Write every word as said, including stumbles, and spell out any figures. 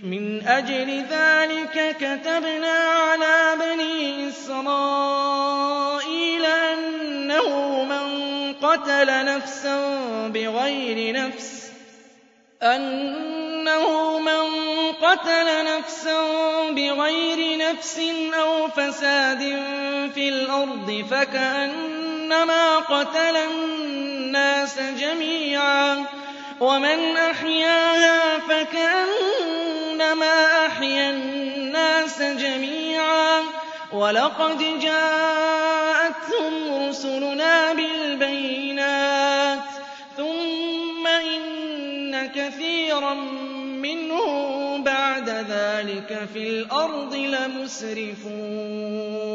مِنْ أَجْلِ ذَٰلِكَ كَتَبْنَا عَلَىٰ بَنِي إِسْرَائِيلَ أَنَّهُ مَن قَتَلَ نَفْسًا بِغَيْرِ نَفْسٍ أَنَّهُ مَن قَتَلَ نَفْسًا بِغَيْرِ نَفْسٍ أَوْ فَسَادٍ فِي الْأَرْضِ فَكَأَنَّمَا قَتَلَ النَّاسَ جَمِيعًا ۚ وَمَنْ أَحْيَاهَا فَكَأَنَّمَا أَحْيَا النَّاسَ جَمِيعًا ۚ وَلَقَدْ جَاءَتْهُمْ رُسُلُنَا بِالْبَيِّنَاتِ ۖ ثُمَّ إِنَّ كَثِيرًا مِّنْهُم بَعْدَ ذَٰلِكَ فِي الْأَرْضِ لَمُسْرِفُونَ